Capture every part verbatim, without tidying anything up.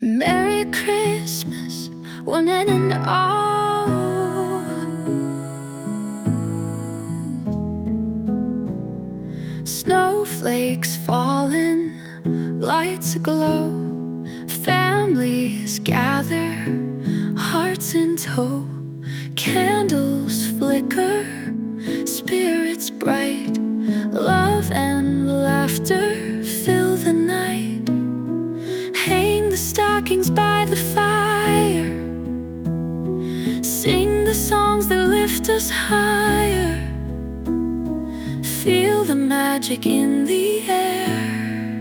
Merry Christmas, one and all. Snowflakes falling, lights aglow. Families gather, hearts in tow. Candles flicker, spirits bright. Love and laughter fill the night. Hang the stockings by the fire. Sing the songs that lift us higher. Feel the magic in the air.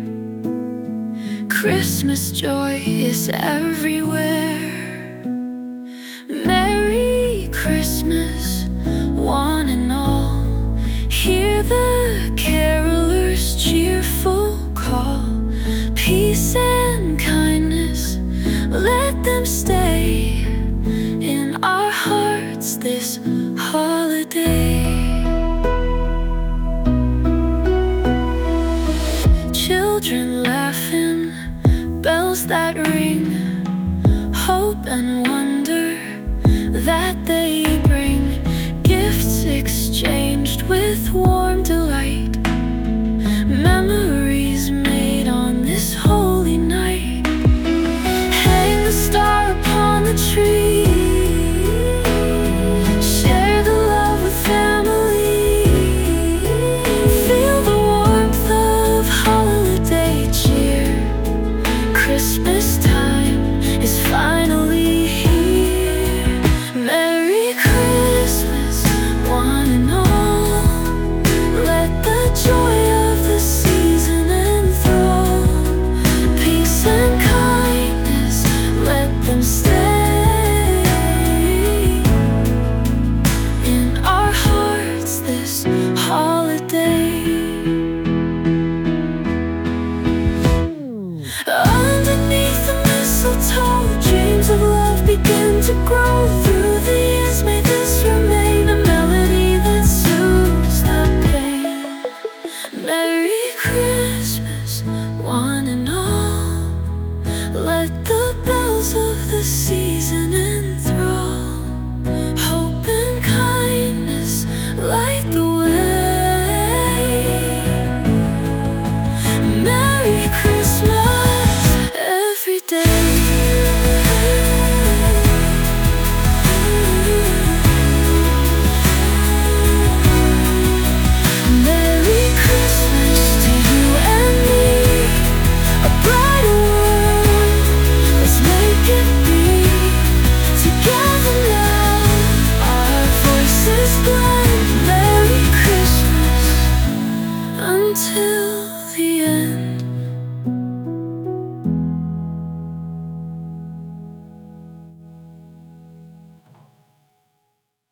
Christmas joy is everywhere. Merry Christmas, one and all. Hear the carolers' cheerful call. Peace and kindness, let them stay in our hearts this holiday. Children laughing, bells that ring, hope and wonder that they bring. Gifts exchanged with warm delight, memories made on this holy night. Hang the star upon the tree. Share the love with family. Feel the warmth of holiday cheer. Christmas time is finally here. Merry Christmas, one and all. Let the joy of the season enthrall. Peace and kindness, let them stay in our hearts this holiday. Underneath the mistletoe, dreams of love begin to grow. Through the years may this remain a melody that soothes the pain. Merry Christmas, one and all. Let the bells of the season enthrall. Hope and kindness light the way. Merry Christmas every day. Merry Christmas to you and me. A brighter world, let's make it be. Together now, our voices blend. Merry Christmas until the end.